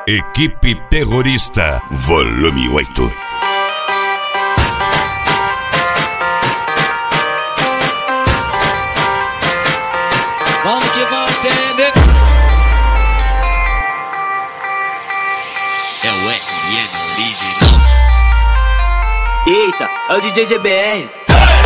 Equipe Terrorista, volume 8. Vamos que vamos entender. É o RN original. Eita, é o DJ GBR.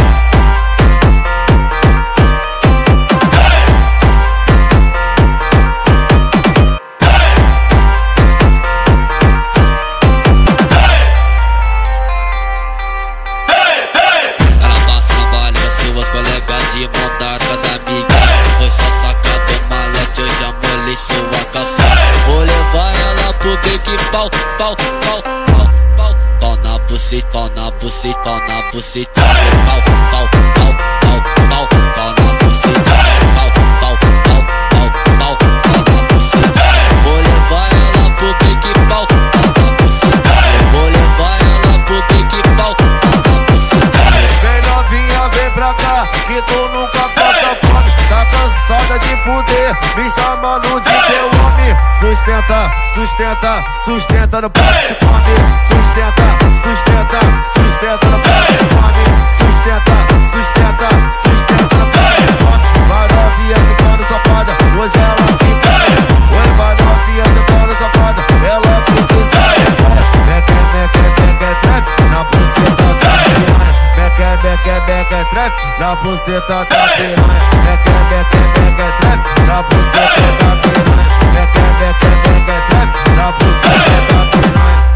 Montar com as amigas, foi só sacado malete, eu já molhei sua calça. Vou levar ela pro Big Pau, pau, pau, pau, pau. Pau na buceta, pau na buceta, pau na buceta. Pau, pau, pau, pau, pau, pau na buceta. Pau, pau, pau, pau, pau, pau na buceta. Vou levar ela pro Big Pau, pau na buceta. Vou levar ela pro Big Pau, pau na buceta. Vem novinha, vem pra cá, que tu nunca passa fome. Tá cansada de fuder, me chamando de teu homem. Sustenta, sustenta, sustenta no prato de come. Sustenta, sustenta, sustenta no prato de come. Sustenta, sustenta, sustenta no prato de come. Vai novinha ficando safada, hoje ela fica. Oi, vai novinha ficando safada, ela fica e sai. Meque, na buceta da piranha. Meque, trap, na buceta da piranha. Meque, trap, na buceta da piranha. Meque, trap, na buceta da piranha.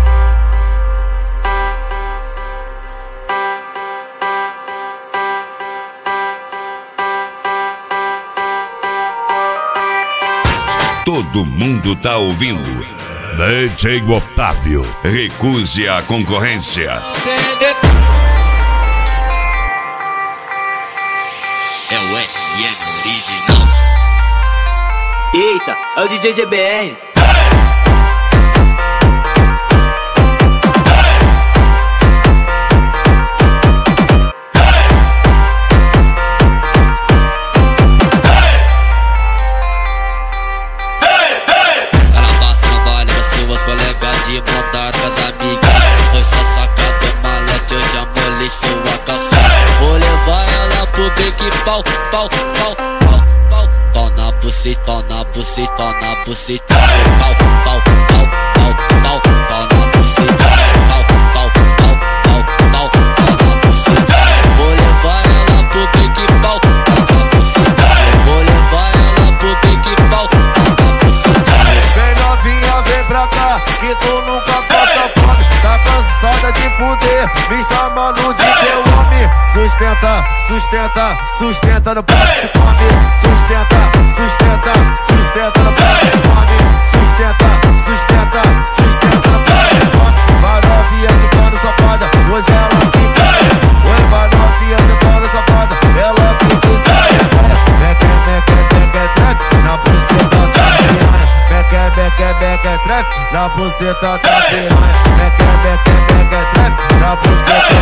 Todo mundo tá ouvindo. DJ Otávio, recuse a concorrência. É o RN original. Eita, é o DJ GBR. Montar com as amigas, foi só sacado malete, eu já molhei sua calça. Vou levar ela pro Big Pau, pau, pau, pau, pau. Pau na buceta, pau na buceta, pau na buceta. Pau, pau, pau, pau, pau, pau na buceta. Pau, pau, pau, pau, pau, pau na buceta. Vou levar ela pro Big Pau, pau na buceta. Vou levar ela pro Big Pau, pau na buceta. Vem novinha, vem pra cá, que tu nunca passa fome. Tá cansada de fuder, me chamando de teu homem. Sustenta, sustenta, sustenta no prato de come. Sustenta, sustenta, sustenta no prato de come. Sustenta, sustenta, sustenta no prato de come. Vai novinha ficando safada, hoje ela fica. Oi, vai novinha ficando safada, ela fica e sai. Meque, trap, na buceta da piranha. Meque, trap, na buceta da piranha. Meque, trap, na buceta